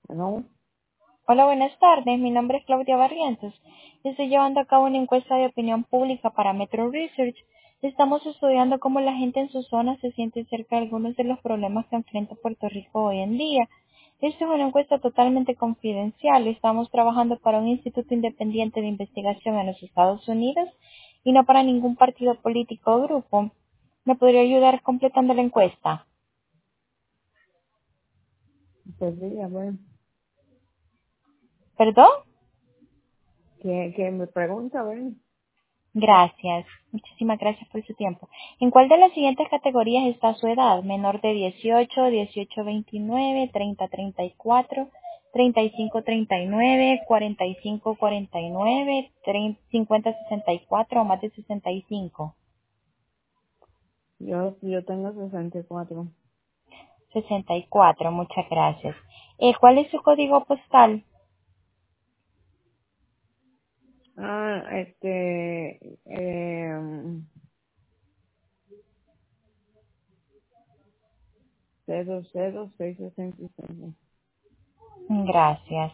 No, Hola, buenas tardes. Mi nombre es Claudia Barrientos. Estoy llevando a cabo una encuesta de opinión pública para Metro Research. Estamos estudiando cómo la gente en su zona se siente cerca de algunos de los problemas que enfrenta Puerto Rico hoy en día. Esta es una encuesta totalmente confidencial. Estamos trabajando para un instituto independiente de investigación en los Estados Unidos y no para ningún partido político o grupo. ¿Me podría ayudar completando la encuesta? pues sí, a ver, ¿Perdón? que me pregunta, a ver, Gracias. Muchísimas gracias por su tiempo. ¿En cuál de las siguientes categorías está su edad? Menor de 18, 18 29, 30 34, 35 39, 45 49, 50 64 o más de 65. yo tengo 64. 64, muchas gracias. ¿Cuál es su código postal? Ah, 00666. Gracias.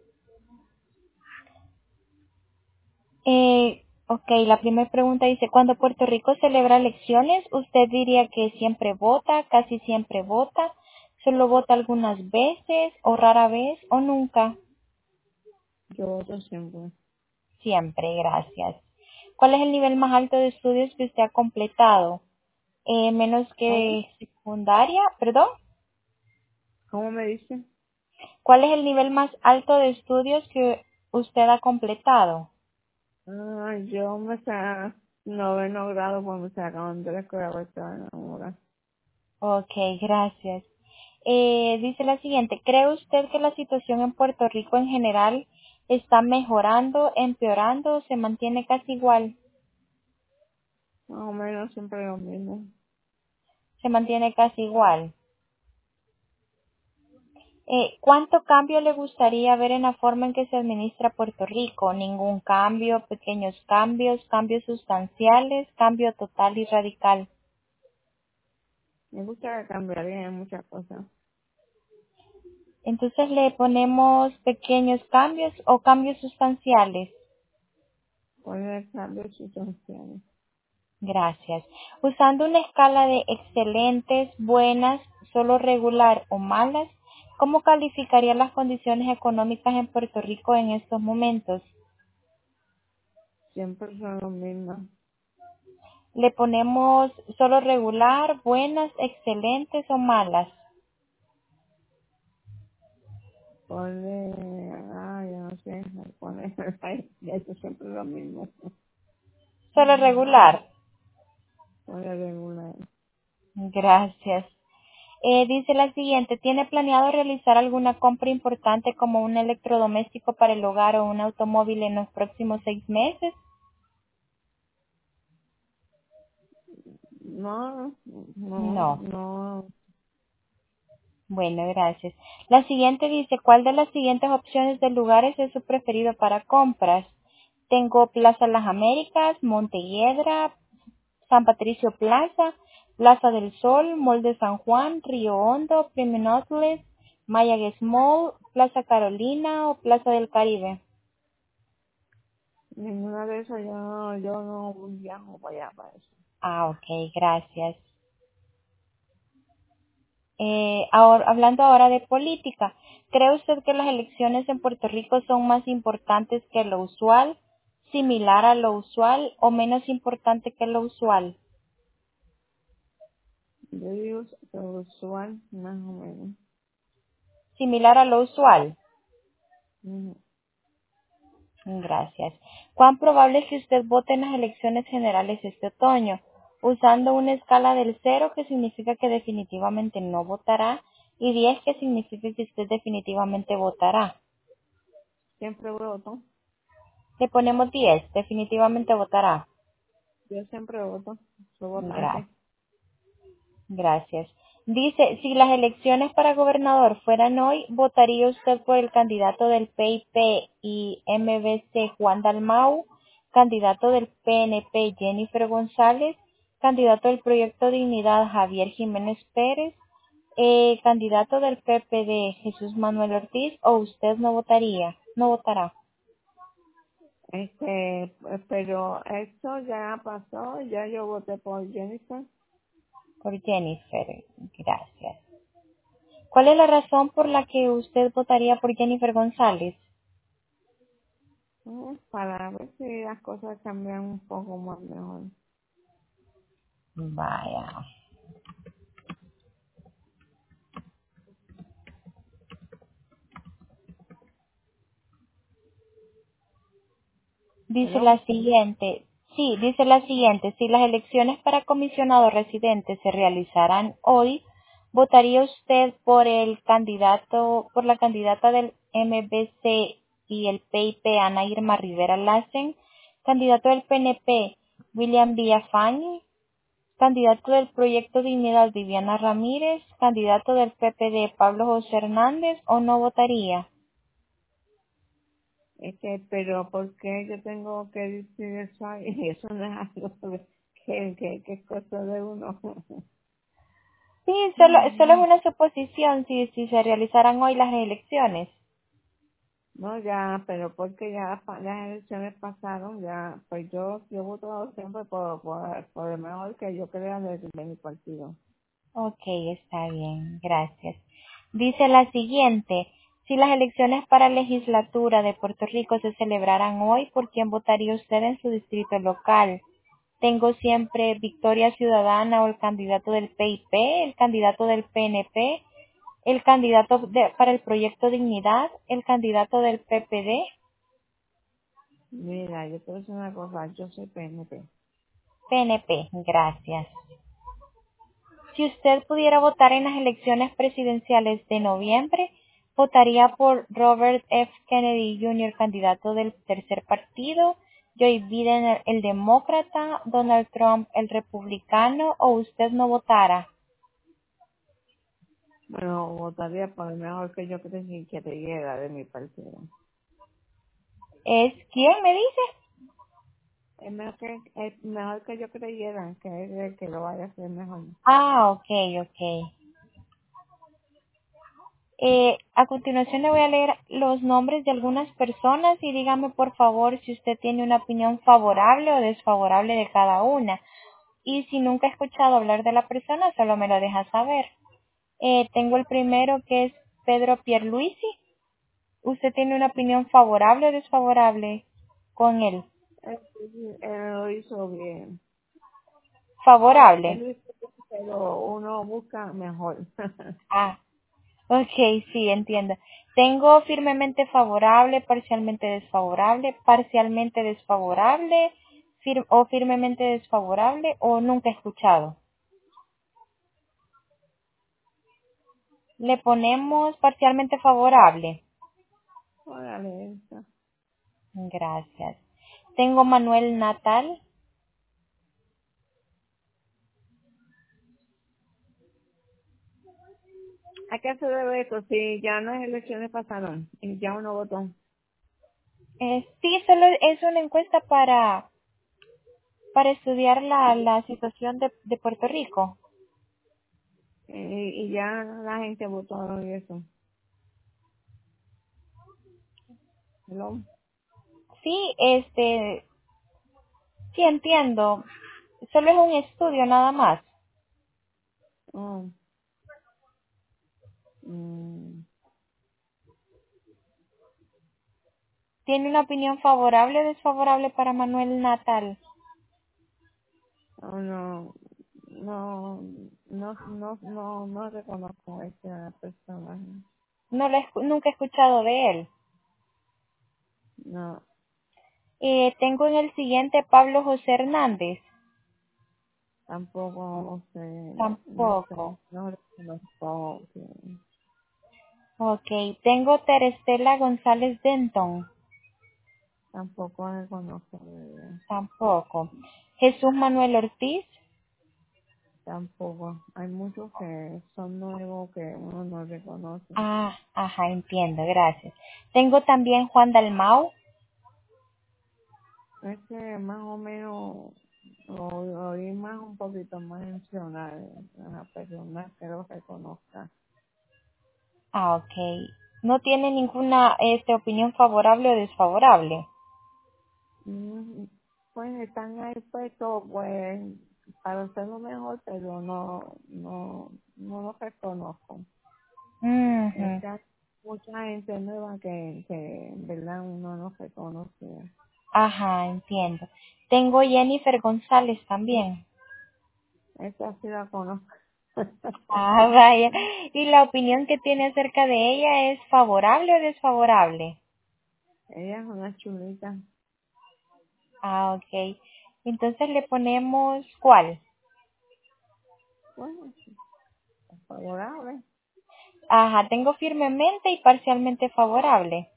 Ok, la primera pregunta dice, cuando Puerto Rico celebra elecciones, ¿usted diría que siempre vota, casi siempre vota, solo vota algunas veces, o rara vez, o nunca? Yo voto siempre. Siempre, gracias. ¿Cuál es el nivel más alto de estudios que usted ha completado? Menos ¿Cómo? que secundaria, perdón. ¿Cómo me dice? ¿Cuál es el nivel más alto de estudios que usted ha completado? Ah, yo me sa noveno grado cuando me sacaban de la escuela para estar enamorada. Ok, gracias. Dice la siguiente, ¿cree usted que la situación en Puerto Rico en general está mejorando, empeorando o se mantiene casi igual? Más o menos siempre lo mismo. Se mantiene casi igual. ¿Cuánto cambio le gustaría ver en la forma en que se administra Puerto Rico? ¿Ningún cambio, pequeños cambios, cambios sustanciales, cambio total y radical? Me gusta que cambiaría muchas cosas. Entonces le ponemos pequeños cambios o cambios sustanciales. Poner cambios sustanciales. Gracias. Usando una escala de excelentes, buenas, solo regular o malas, ¿cómo calificaría las condiciones económicas en Puerto Rico en estos momentos? Siempre son los mismos. Le ponemos solo regular, buenas, excelentes o malas. Yo no sé, pone, ay, eso siempre es lo mismo. Solo regular. Pone regular. Gracias. Dice la siguiente, ¿tiene planeado realizar alguna compra importante como un electrodoméstico para el hogar o un automóvil en los próximos 6 meses? No, no, No. no, Bueno, gracias. La siguiente dice, ¿cuál de las siguientes opciones de lugares es su preferido para compras? Tengo Plaza Las Américas, Montelledra, San Patricio Plaza, Plaza del Sol, Mall de San Juan, Río Hondo, Premium Outlet, Mayagüez Mall, Plaza Carolina o Plaza del Caribe. ninguna de esas yo no viajo para allá para eso. Ah, ok, gracias. Hablando ahora de política, ¿cree usted que las elecciones en Puerto Rico son más importantes que lo usual, similar a lo usual o menos importante que lo usual? Yo digo que usual, más o menos. Similar a lo usual. Ujú. Gracias. ¿Cuán probable es que usted vote en las elecciones generales este otoño? Usando una escala del 0, que significa que definitivamente no votará, y 10, que significa que usted definitivamente votará. Siempre voto, Le ponemos 10, definitivamente votará. yo siempre voto, soy Gracias. votante. Gracias. Dice, si las elecciones para gobernador fueran hoy, ¿votaría usted por el candidato del PIP y MBC Juan Dalmau, candidato del PNP Jennifer González, candidato del Proyecto Dignidad Javier Jiménez Pérez Candidato del PPD, Jesús Manuel Ortiz, o usted no votaría, no votará Pero esto ya pasó, ya yo voté por Jennifer. por Jennifer. Gracias. ¿Cuál es la razón por la que usted votaría por Jennifer González? Para ver si las cosas cambian un poco más mejor. Vaya. Dice ¿Hello? la siguiente. Sí, dice la siguiente. Si las elecciones para comisionado residente se realizaran hoy, ¿votaría usted por el candidato, por la candidata del MBC y el PIP, Ana Irma Rivera Lassen? Candidato del PNP, William Villafañe. Candidato del Proyecto Dignidad, Viviana Ramírez. Candidato del PPD, Pablo José Hernández, ¿o no votaría? Pero ¿por qué yo tengo que decir eso ahí? Eso no es algo que es cosa de uno. Sí, solo es una suposición si se realizaran hoy las elecciones. No, ya, pero porque ya las elecciones pasaron, ya, pues yo he votado siempre por el mejor que yo crea de mi partido. Ok, está bien, gracias. Dice la siguiente, si las elecciones para legislatura de Puerto Rico se celebraran hoy, ¿por quién votaría usted en su distrito local? Tengo siempre Victoria Ciudadana o el candidato del PIP, el candidato del PNP, el candidato para el Proyecto Dignidad, el candidato del PPD. Mira, yo te voy a decir una cosa, yo soy PNP. PNP, gracias. Si usted pudiera votar en las elecciones presidenciales de noviembre, votaría por Robert F. Kennedy Jr., candidato del tercer partido, Joe Biden, el demócrata, Donald Trump, el republicano, o usted no votara. Bueno, votaría por el mejor que yo creí que te llega de mi partido. ¿Es quién me dice? Es mejor que yo creyera que es el que lo vaya a hacer mejor. Ah, ok. A continuación le voy a leer los nombres de algunas personas y dígame por favor si usted tiene una opinión favorable o desfavorable de cada una. Y si nunca he escuchado hablar de la persona, solo me lo deja saber. Tengo el primero que es Pedro Pierluisi. ¿Usted tiene una opinión favorable o desfavorable con él? Él lo hizo bien. Él Favorable. lo hizo bien, pero uno busca mejor. Ah, ok, sí, entiendo. Tengo firmemente favorable, parcialmente desfavorable, o firmemente desfavorable, o nunca he escuchado. Le ponemos parcialmente favorable. Órale, eso. Gracias. Tengo Manuel Natal. ¿A qué se debe esto? Si ya las elecciones pasaron y ya uno votó. Sí, solo es una encuesta para estudiar la situación de Puerto Rico. Y ya la gente votó y eso. ¿No? Sí, sí entiendo. Solo es un estudio nada más. Oh, mm, ¿Tiene una opinión favorable o desfavorable para Manuel Natal? oh, no reconozco a esa persona. No nunca he escuchado de él. No, Tengo en el siguiente Pablo José Hernández. tampoco sé, Tampoco. no reconozco. Ok, tengo Terestela González Denton. Tampoco reconozco, de verdad. Tampoco. Jesús Manuel Ortiz. Tampoco. Hay muchos que son nuevos que uno no reconoce. Ah, ajá, entiendo, gracias. Tengo también Juan Dalmau. Es que más o menos oír más un poquito más mencionar a la persona que lo reconozca. Ah, ok. ¿No tiene ninguna opinión favorable o desfavorable? Mm, Pues están ahí puestos, pues, para hacerlo mejor, pero no lo reconozco. Ujú. Mucha, mucha gente nueva que en verdad uno no reconoce. Ajá, entiendo. Tengo Jennifer González también. Esa sí la conozco. Ah, vaya. ¿Y la opinión que tiene acerca de ella es favorable o desfavorable? Ella es una chulita. Ah, ok. Entonces le ponemos ¿cuál? Bueno, favorable. Ajá, tengo firmemente y parcialmente favorable.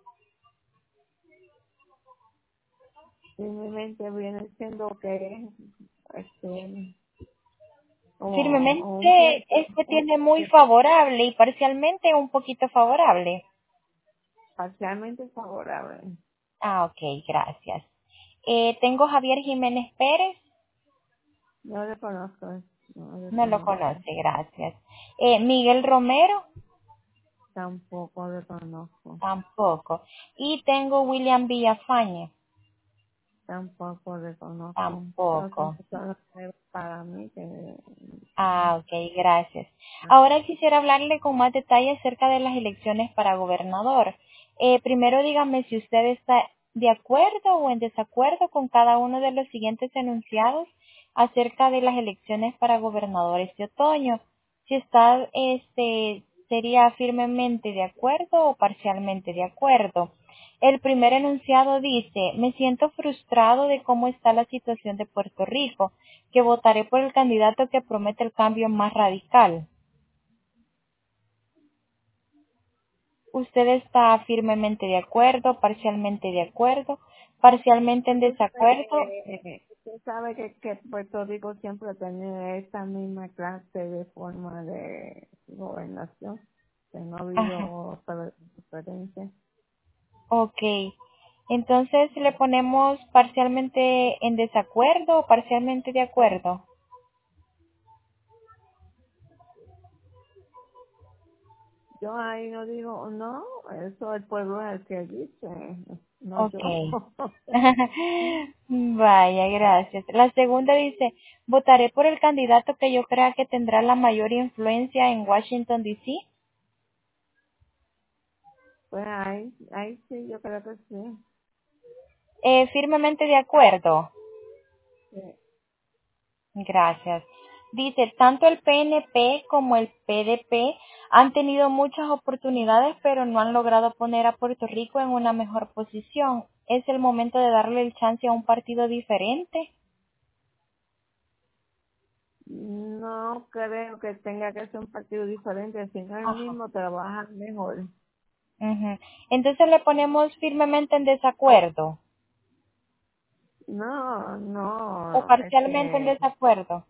Simplemente viene siendo que este, como un Firmemente tiempo, es que tiene muy favorable y parcialmente un poquito favorable. parcialmente favorable. Ah, ok, gracias. Tengo Javier Jiménez Pérez. No le conozco, no le No lo conozco. conoce, gracias. Miguel Romero. Tampoco le conozco. Tampoco. Y tengo William Villafañe. Tampoco le conozco. Todos son Tampoco. personas nuevas para mí que Ah, ok, gracias. Ahora quisiera hablarle con más detalle acerca de las elecciones para gobernador. Primero dígame si usted está de acuerdo o en desacuerdo con cada uno de los siguientes enunciados acerca de las elecciones para gobernadores de otoño. Si está, sería firmemente de acuerdo o parcialmente de acuerdo. El primer enunciado dice, me siento frustrado de cómo está la situación de Puerto Rico, que votaré por el candidato que promete el cambio más radical. ¿Usted está firmemente de acuerdo, parcialmente de acuerdo, parcialmente en desacuerdo? usted sabe que Puerto Rico siempre tiene esta misma clase de forma de gobernación, que no ha Ajá, habido diferencia. ok. Entonces le ponemos parcialmente en desacuerdo o parcialmente de acuerdo. Yo ahí no digo, no, eso el pueblo es el que dice, no Ok. yo. Vaya, gracias. La segunda dice, votaré por el candidato que yo crea que tendrá la mayor influencia en Washington, D.C. Pues ahí sí, yo creo que sí. Firmemente de acuerdo. Sí. Gracias. Dice, tanto el PNP como el PDP han tenido muchas oportunidades, pero no han logrado poner a Puerto Rico en una mejor posición. ¿Es el momento de darle el chance a un partido diferente? No creo que tenga que ser un partido diferente, sino el Ajá. mismo trabaja mejor. Ujú. Entonces le ponemos firmemente en desacuerdo No, o no, parcialmente en desacuerdo.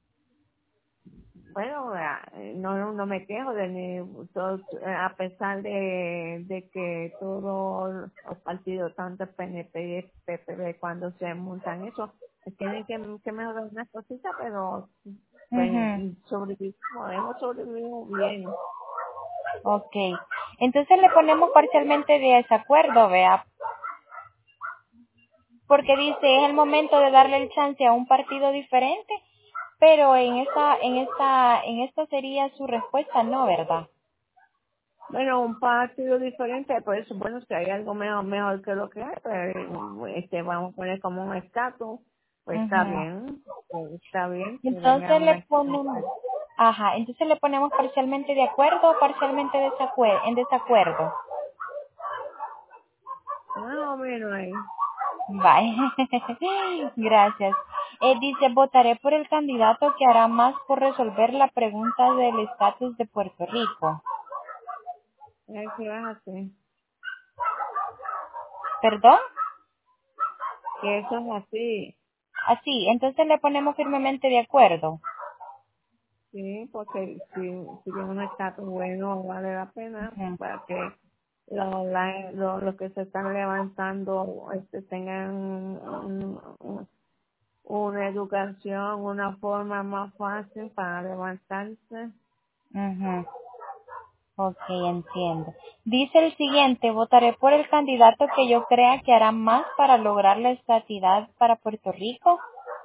bueno, no me quejo de a pesar de que todos los partidos, tanto el PNP y el PPD, cuando se montan eso, tienen que mejorar unas cositas, pero pues Ujú. sobrevivimos, hemos sobrevivido bien. Ok. Entonces le ponemos parcialmente de desacuerdo, vea, porque dice es el momento de darle el chance a un partido diferente, pero en esta sería su respuesta, no, ¿verdad? Bueno, un partido diferente, pues bueno, si hay algo mejor que lo que hay, pues vamos a poner como un estatus, Ujú. pues está bien que venga Entonces un le estatus. ponemos, ajá, entonces le ponemos parcialmente de acuerdo o parcialmente en desacuerdo. Más o menos ahí. Bye. Gracias. Dice, votaré por el candidato que hará más por resolver la pregunta del estatus de Puerto Rico. ¿Qué vas a hacer? ¿Perdón? Que eso es así, Así, entonces le ponemos firmemente de acuerdo. sí, porque si tiene un estatus bueno, vale la pena Ujú. para que los que se están levantando tengan una educación, una forma más fácil para levantarse. Ujú. Ok, entiendo. Dice el siguiente, votaré por el candidato que yo crea que hará más para lograr la estabilidad para Puerto Rico.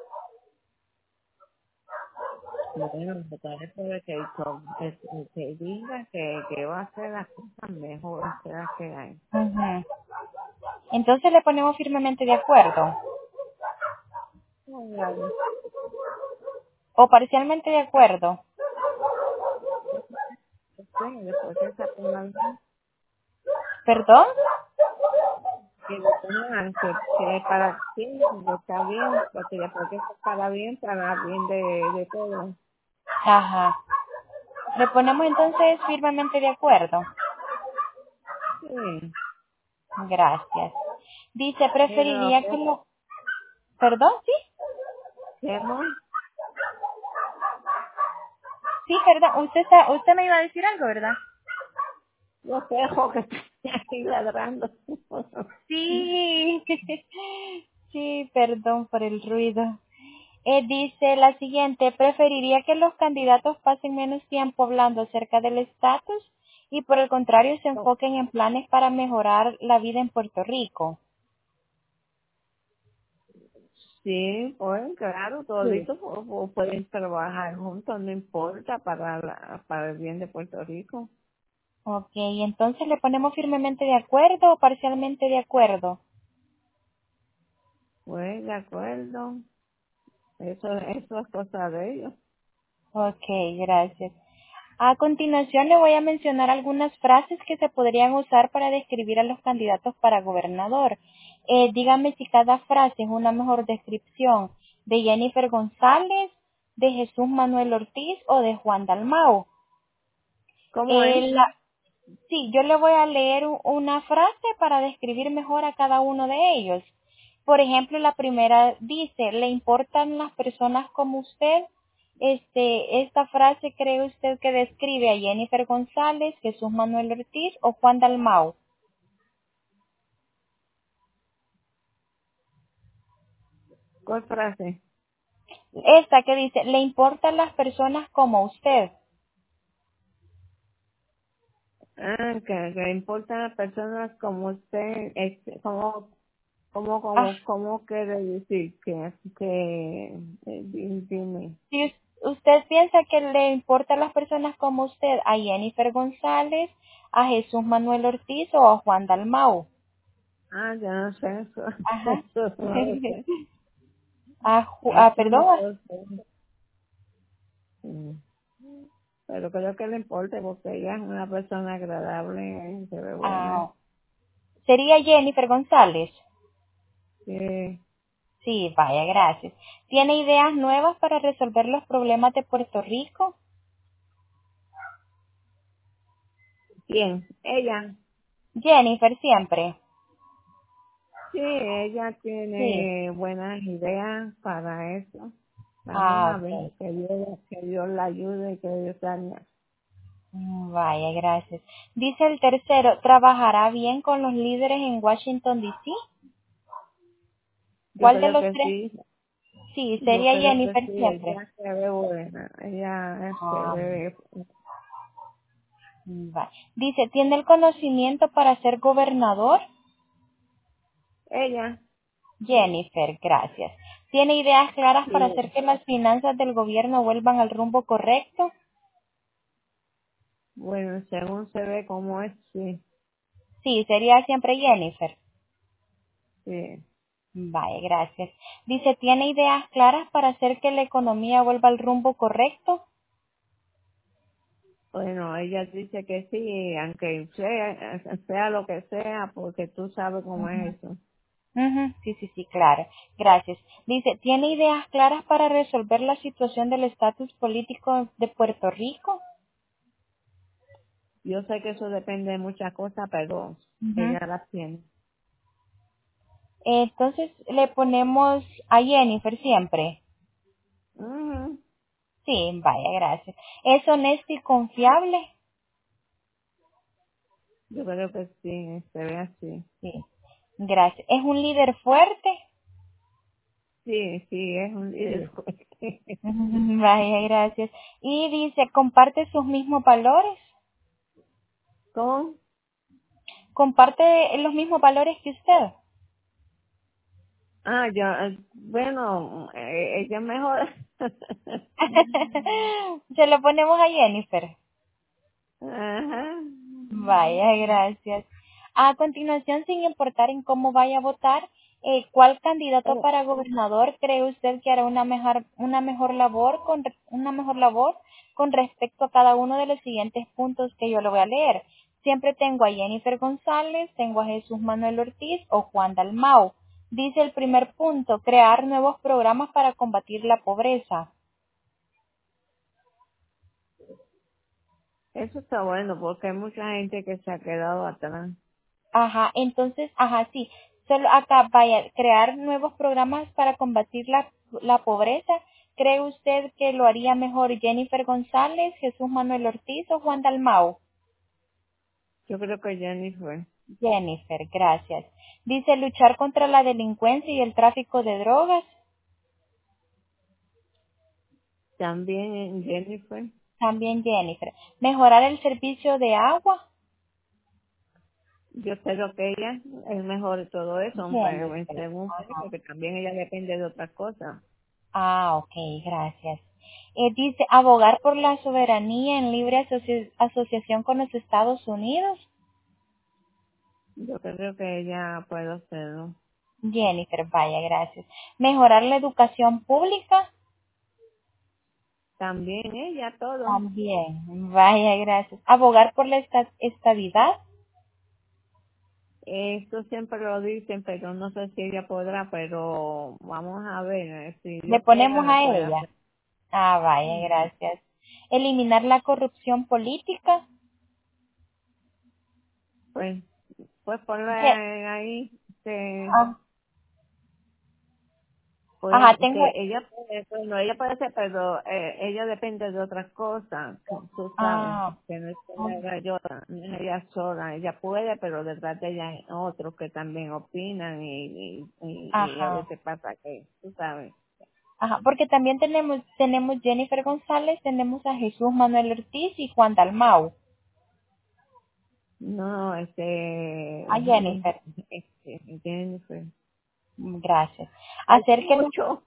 Bueno, votaré por el que, que diga que va a hacer las cosas mejores que las que hay. Ujú. Entonces le ponemos firmemente de acuerdo Claro. o parcialmente de acuerdo. Sí, después que esa pongan ¿Perdón? que lo pongan, que para sí, que está bien, porque después que eso para bien de todo. Ajá. Le ponemos entonces firmemente de acuerdo. Sí, Gracias. Dice, pero preferiría que lo... ¿Perdón? Sí. hacemos Sí, perdón. Usted me iba a decir algo, ¿verdad? los perros que están aquí ladrando. Sí. Sí, perdón por el ruido. Dice la siguiente, preferiría que los candidatos pasen menos tiempo hablando acerca del estatus y por el contrario se enfoquen en planes para mejorar la vida en Puerto Rico. Sí, pues claro, Sí. toditos pueden trabajar juntos, no importa para el bien de Puerto Rico. Ok, entonces le ponemos firmemente de acuerdo o parcialmente de acuerdo. Pues de acuerdo, eso es cosa de ellos. Ok, gracias. A continuación le voy a mencionar algunas frases que se podrían usar para describir a los candidatos para gobernador. Dígame si cada frase es una mejor descripción de Jennifer González, de Jesús Manuel Ortiz o de Juan Dalmau. ¿Cómo es? Eh, la- sí, yo le voy a leer una frase para describir mejor a cada uno de ellos. Por ejemplo, la primera dice, ¿le importan las personas como usted? Esta frase, ¿cree usted que describe a Jennifer González, Jesús Manuel Ortiz o Juan Dalmau? ¿Cuál frase? Esta que dice, ¿le importan las personas como usted? Ah, que importan las personas como usted, Ah, cómo quiere decir dime. si usted piensa que le importan las personas como usted, a Jennifer González, a Jesús Manuel Ortiz o a Juan Dalmau. Ah, yo no sé eso, Ajá. eso no lo sé, eso Perdón. no lo sé. Sí. Pero creo que le importe porque ella es una persona agradable, se ve buena. Ah, ¿sería Jennifer González? Sí. Sí, vaya, gracias. ¿Tiene ideas nuevas para resolver los problemas de Puerto Rico? ¿Quién? Ella. Jennifer siempre. Sí, ella Sí. tiene buenas ideas para eso. Vamos Ah, a ver, ok. que Dios la ayude, que Dios la ayude. Vaya, gracias. Dice el tercero, ¿trabajará bien con los líderes en Washington, D. C.? Yo ¿Cuál de creo los que tres? sí, Sí, yo sería creo que Jennifer sí, siempre. ella se ve buena, ella se Ah, ve, va. Dice, ¿tiene el conocimiento para ser gobernador? ella, Jennifer, gracias. ¿Tiene ideas claras para sí, hacer que las finanzas del gobierno vuelvan al rumbo correcto? bueno, según se ve como es, sí, Sí, sería siempre Jennifer. sí. Vaya, gracias. Dice, ¿tiene ideas claras para hacer que la economía vuelva al rumbo correcto? Bueno, ella dice que sí, aunque sea lo que sea, porque tú sabes cómo es eso. Ujú, sí, sí, sí, claro. Gracias. Dice, ¿tiene ideas claras para resolver la situación del estatus político de Puerto Rico? Yo sé que eso depende de muchas cosas, pero Ujú. ella las tiene. Entonces le ponemos a Jennifer siempre. Ujú. Sí, vaya, gracias. ¿Es honesto y confiable? Yo creo que sí, se ve así. Sí, gracias. ¿Es un líder fuerte? Sí, sí, es un Sí. líder. Vaya, gracias. Y dice, ¿comparte sus mismos valores? ¿Cómo? ¿Comparte los mismos valores que usted? Ah, yo, bueno, ella mejor. Se lo ponemos a Jennifer. Ajá. Vaya, gracias. A continuación, sin importar en cómo vaya a votar, ¿cuál candidato Oh, para gobernador cree usted que hará una mejor labor con respecto a cada uno de los siguientes puntos que yo le voy a leer? Siempre tengo a Jennifer González, tengo a Jesús Manuel Ortiz o Juan Dalmau. Dice el primer punto, crear nuevos programas para combatir la pobreza. eso está bueno porque hay mucha gente que se ha quedado atrás. Ajá, entonces, ajá, sí. Solo acá vaya, crear nuevos programas para combatir la pobreza. ¿Cree usted que lo haría mejor Jennifer González, Jesús Manuel Ortiz o Juan Dalmau? Yo creo que Jennifer. Jennifer, gracias. Dice luchar contra la delincuencia y el tráfico de drogas. También Jennifer. También Jennifer. Mejorar el servicio de agua. Yo creo que ella es mejor de todo eso, Jennifer. según sé, Ajá. porque también ella depende de otras cosas. Ah, ok, gracias. Dice abogar por la soberanía en libre asociación con los Estados Unidos. Yo creo que ella puede hacerlo. Jennifer, vaya, gracias. Mejorar la educación pública. También ella, todo. También, vaya, gracias. Abogar por la estabilidad. Esto siempre lo dicen, pero no sé si ella podrá, pero vamos a ver, si Le Dios quiere ponemos lo a puede ella. hacer. Ah, vaya, Ujú. gracias. Eliminar la corrupción política. Pues, pues ponle Je- ahí, que, ah, pues, ajá, tengo. que ella puede, bueno, ella puede hacer, pero ella depende de otras cosas, tú sabes, Ah, que no es que ella haga yo, no es ella sola, ella puede, pero detrás de ella hay otros que también opinan y a ajá, veces pasa que, tú sabes. ajá, porque también tenemos Jennifer González, tenemos a Jesús Manuel Ortiz y Juan Dalmau. No, A Jennifer. Jennifer. Gracias. Hay Hacer que los mucho.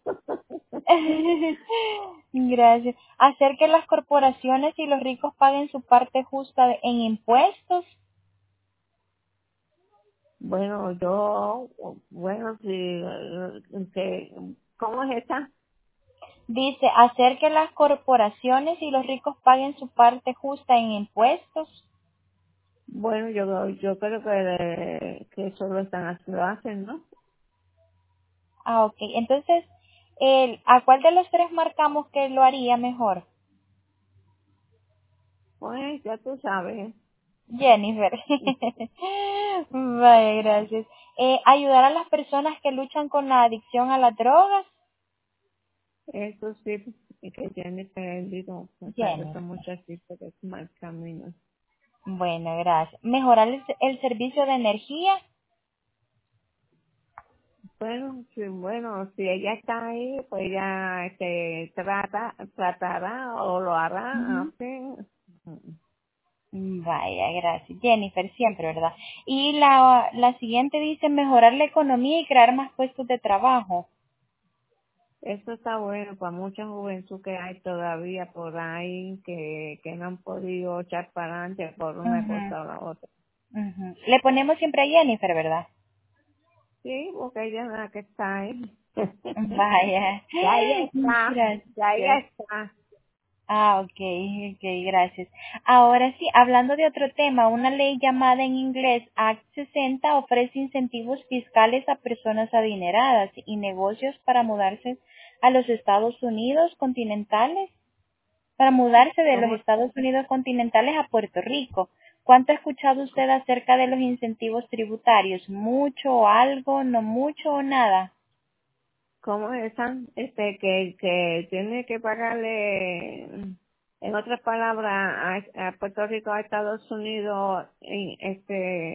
Gracias. Hacer que las corporaciones y los ricos paguen su parte justa en impuestos. Bueno, bueno, sí, ¿cómo es esa? Dice, hacer que las corporaciones y los ricos paguen su parte justa en impuestos. Bueno, yo creo que eso lo hacen, ¿no? Ah, ok. Entonces, ¿a cuál de los tres marcamos que lo haría mejor? Pues ya tú sabes, Jennifer. Vaya, gracias. Ayudar a las personas que luchan con la adicción a las drogas. eso sí, y que Jennifer digo, pensar que son Jennifer. muchachitos que es mal camino. Bueno, gracias. Mejorar el servicio de energía. Bueno, sí, bueno, si ella está ahí, pues ella tratará o lo hará Ujú. así. Vaya, gracias. Jennifer, siempre, ¿verdad? Y la siguiente dice mejorar la economía y crear más puestos de trabajo. Eso está bueno para mucha juventud que hay todavía por ahí que no han podido echar para adelante por una Ujú, cosa o la otra. ujú. Le ponemos siempre a Jennifer, ¿verdad? Sí, porque ella es la que está ahí. Vaya. Ya ella Gracias. está. Ah, ok, ok, gracias. Ahora sí, hablando de otro tema, una ley llamada en inglés Act 60 ofrece incentivos fiscales a personas adineradas y negocios para mudarse a los Estados Unidos continentales, para mudarse de los ¿Cómo? Estados Unidos continentales a Puerto Rico. ¿Cuánto ha escuchado usted acerca de los incentivos tributarios? ¿Mucho, algo, no mucho o nada? ¿Cómo es esa? Que tiene que pagarle, en otras palabras, a Puerto Rico, a Estados Unidos,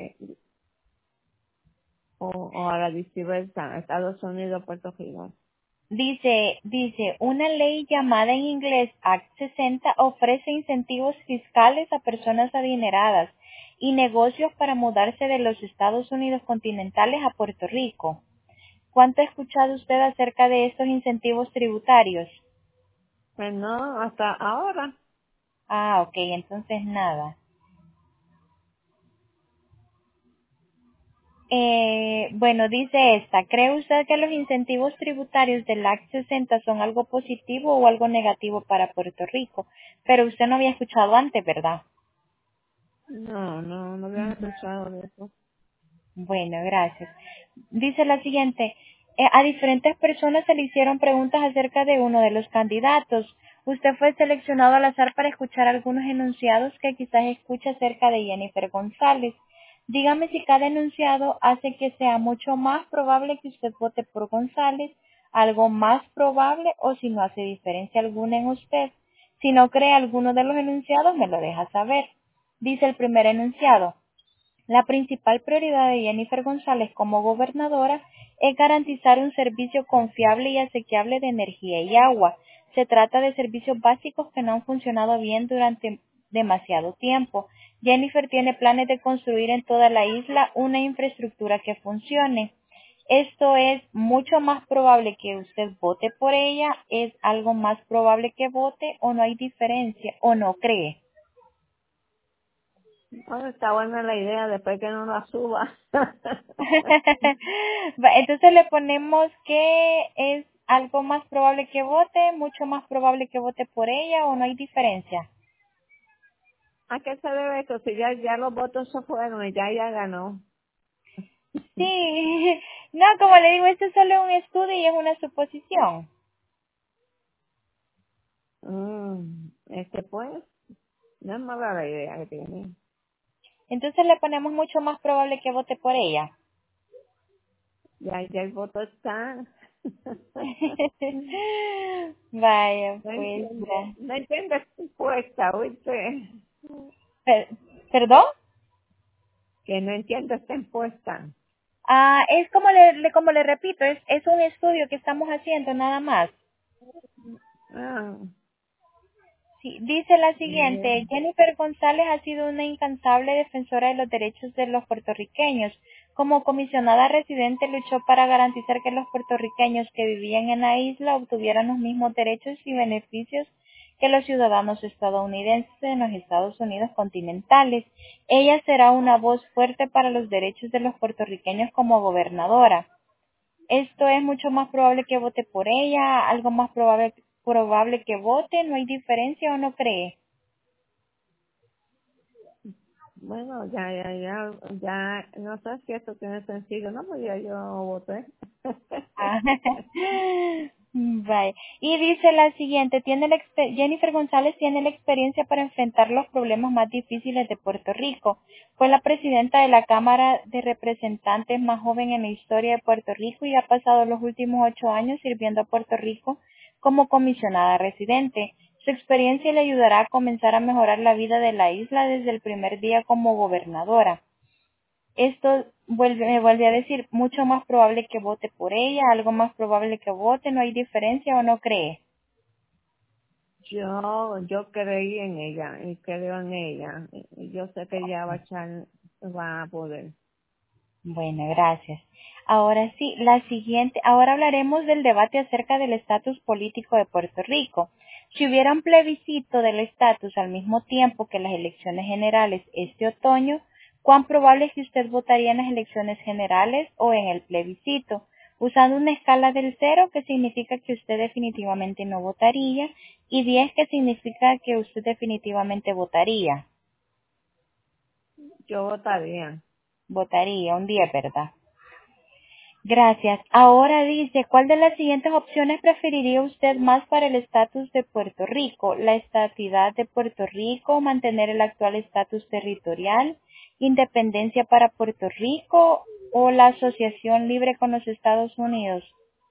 o a la viceversa, a Estados Unidos, Puerto Rico. Dice, una ley llamada en inglés Act 60 ofrece incentivos fiscales a personas adineradas y negocios para mudarse de los Estados Unidos continentales a Puerto Rico. ¿Cuánto ha escuchado usted acerca de estos incentivos tributarios? Pues no, hasta ahora. Ah, ok, entonces nada. Bueno, dice esta, ¿cree usted que los incentivos tributarios del Act 60 son algo positivo o algo negativo para Puerto Rico? Pero usted no había escuchado antes, ¿verdad? No había escuchado de eso. Bueno, gracias. Dice la siguiente, a diferentes personas se le hicieron preguntas acerca de uno de los candidatos. Usted fue seleccionado al azar para escuchar algunos enunciados que quizás escuche acerca de Jennifer González. Dígame si cada enunciado hace que sea mucho más probable que usted vote por González, algo más probable o si no hace diferencia alguna en usted. Si no cree alguno de los enunciados, me lo deja saber. Dice el primer enunciado. La principal prioridad de Jennifer González como gobernadora es garantizar un servicio confiable y asequible de energía y agua. Se trata de servicios básicos que no han funcionado bien durante demasiado tiempo. Jennifer tiene planes de construir en toda la isla una infraestructura que funcione. Esto es mucho más probable que usted vote por ella, es algo más probable que vote o no hay diferencia o no cree. Bueno, está buena la idea después que no la suba. Entonces le ponemos que es algo más probable que vote, mucho más probable que vote por ella o no hay diferencia. ¿A qué se debe esto? Si ya los votos se fueron y ya ganó. Sí, no, como le digo, esto es solo un estudio y es una suposición. Pues, no es mala la idea que tiene. Entonces le ponemos mucho más probable que vote por ella. Ya el voto está. Vaya, No pues, entiende, no entiende esta encuesta, ¿oíste? per- ¿Perdón? Que no entiende esta encuesta. Ah, es como le repito, es un estudio que estamos haciendo nada más. Ah, Sí, dice la siguiente, bien. Jennifer González ha sido una incansable defensora de los derechos de los puertorriqueños. Como comisionada residente luchó para garantizar que los puertorriqueños que vivían en la isla obtuvieran los mismos derechos y beneficios que los ciudadanos estadounidenses en los Estados Unidos continentales. Ella será una voz fuerte para los derechos de los puertorriqueños como gobernadora. Esto es mucho más probable que vote por ella, algo más probable que vote, no hay diferencia o no cree. Bueno, ya, no sé si esto tiene sentido, ¿no? Pues ya yo voté. Ah, Bye. Y dice la siguiente, Jennifer González tiene la experiencia para enfrentar los problemas más difíciles de Puerto Rico. Fue la presidenta de la Cámara de Representantes más joven en la historia de Puerto Rico y ha pasado los últimos 8 años sirviendo a Puerto Rico como comisionada residente. Su experiencia le ayudará a comenzar a mejorar la vida de la isla desde el primer día como gobernadora. Esto me vuelve a decir, mucho más probable que vote por ella, algo más probable que vote, no hay diferencia o no cree. Yo creí en ella y creo en ella. Y yo sé que ella va a poder. Bueno, gracias. Ahora sí, ahora hablaremos del debate acerca del estatus político de Puerto Rico. Si hubiera un plebiscito del estatus al mismo tiempo que las elecciones generales este otoño, ¿cuán probable es que usted votaría en las elecciones generales o en el plebiscito? Usando una escala del 0, que significa que usted definitivamente no votaría, y 10, que significa que usted definitivamente votaría. Yo votaría. Votaría un 10, ¿verdad? Gracias. Ahora dice, ¿cuál de las siguientes opciones preferiría usted más para el estatus de Puerto Rico? ¿La estatidad de Puerto Rico, mantener el actual estatus territorial, independencia para Puerto Rico o la asociación libre con los Estados Unidos?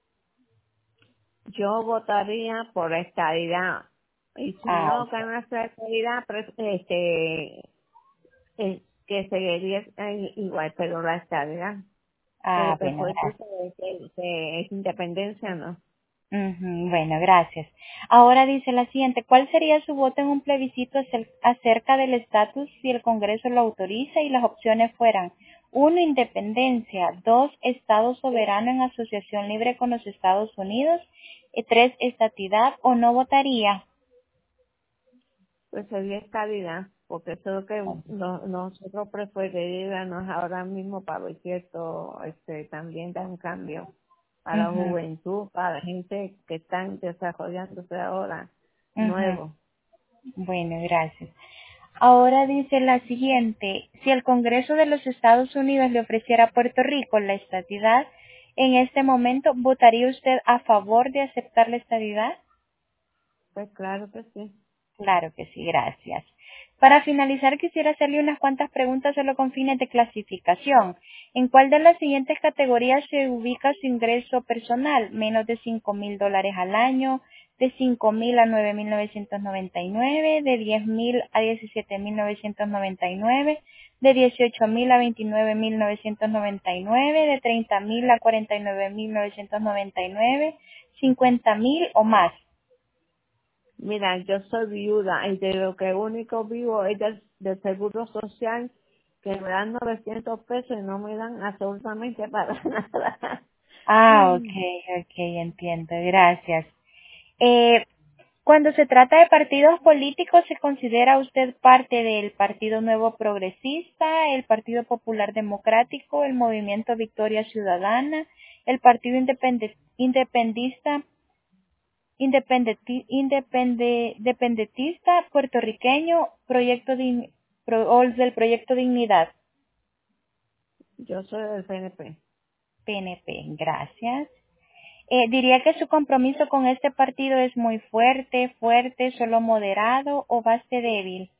Yo votaría por estadidad. Y si Ah, no ok. gana esta estadidad, que seguiría igual, pero la estadidad. Pero Ah, que bueno, fue gracias. que es independencia, ¿no? Ujú, bueno, gracias. Ahora dice la siguiente, ¿cuál sería su voto en un plebiscito acerca del estatus si el Congreso lo autoriza y las opciones fueran: uno, independencia; dos, Estado soberano en asociación libre con los Estados Unidos; y tres, estatidad, o no votaría? Pues sería estabilidad, porque eso es lo que nosotros preferiríamos ahora mismo para ver si esto también da un cambio para la Ujú, juventud, para la gente que están desarrollándose ahora, ujú. nuevo. Bueno, gracias. Ahora dice la siguiente, si el Congreso de los Estados Unidos le ofreciera a Puerto Rico la estadidad, en este momento, ¿votaría usted a favor de aceptar la estadidad? Pues claro que sí. Claro que sí, gracias. Para finalizar, quisiera hacerle unas cuantas preguntas solo con fines de clasificación. ¿En cuál de las siguientes categorías se ubica su ingreso personal? Menos de $5,000 al año, de 5,000 a 9,999, de 10,000 a 17,999, de 18,000 a 29,999, de 30,000 a 49,999, 50,000 o más. Mira, yo soy viuda y de lo que único vivo es del seguro social, que me dan 900 pesos y no me dan absolutamente para nada. Ah, ok, entiendo, gracias. Eh, Cuando se trata de partidos políticos, ¿se considera usted parte del Partido Nuevo Progresista, el Partido Popular Democrático, el Movimiento Victoria Ciudadana, el Partido Independentista puertorriqueño, o del Proyecto Dignidad? Yo soy del CNP. PNP, gracias. ¿Diría que su compromiso con este partido es muy fuerte, solo moderado o base débil?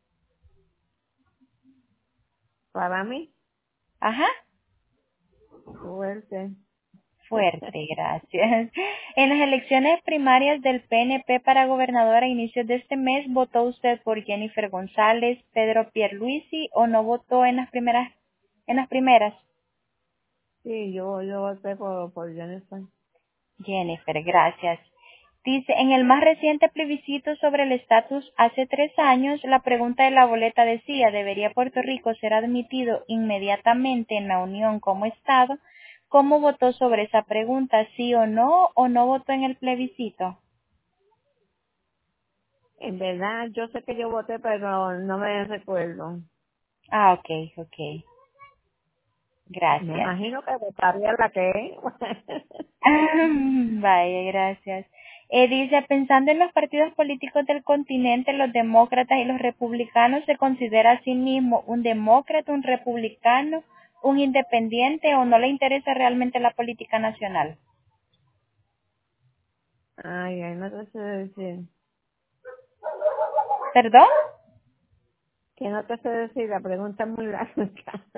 Para mí, Ajá, fuerte. fuerte, gracias. En las elecciones primarias del PNP para gobernador a inicios de este mes, ¿votó usted por Jennifer González, Pedro Pierluisi o no votó en las primeras? En las primeras. Sí, yo voté por Jennifer. Jennifer, gracias. Dice, en el más reciente plebiscito sobre el estatus hace 3 años, la pregunta de la boleta decía, ¿debería Puerto Rico ser admitido inmediatamente en la Unión como Estado? ¿Cómo votó sobre esa pregunta? ¿Sí o no votó en el plebiscito? En verdad, yo sé que yo voté, pero no me recuerdo. Ah, ok, Me gracias. imagino que votaría la que es. Vaya, gracias. Dice, pensando en los partidos políticos del continente, los demócratas y los republicanos, ¿se considera a sí mismo un demócrata, un republicano, un independiente o no le interesa realmente la política nacional? Ay, no te sé decir. ¿Perdón? Que no te sé decir, la pregunta es muy larga.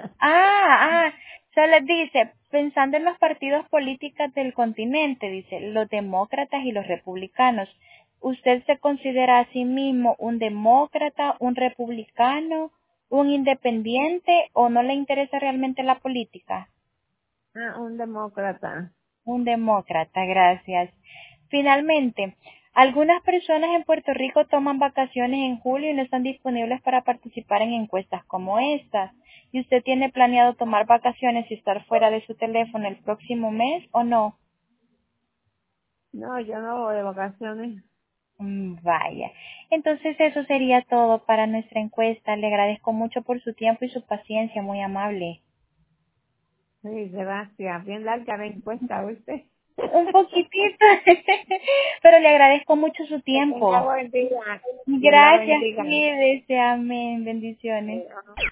Se les dice, pensando en los partidos políticos del continente, dice, los demócratas y los republicanos, ¿usted se considera a sí mismo un demócrata, un republicano, un independiente o no le interesa realmente la política? Un demócrata. Un demócrata, gracias. Finalmente, algunas personas en Puerto Rico toman vacaciones en julio y no están disponibles para participar en encuestas como esta. ¿Y usted tiene planeado tomar vacaciones y estar fuera de su teléfono el próximo mes o no? No, yo no voy de vacaciones. Vaya. Entonces eso sería todo para nuestra encuesta. Le agradezco mucho por su tiempo y su paciencia, muy amable. Sí, gracias. Bien larga la encuesta, ¿viste? Un poquitito, pero le agradezco mucho su Que tenga tiempo. buen día. Dios la Gracias, bendiga. cuídese, amén, bendiciones. Ajá.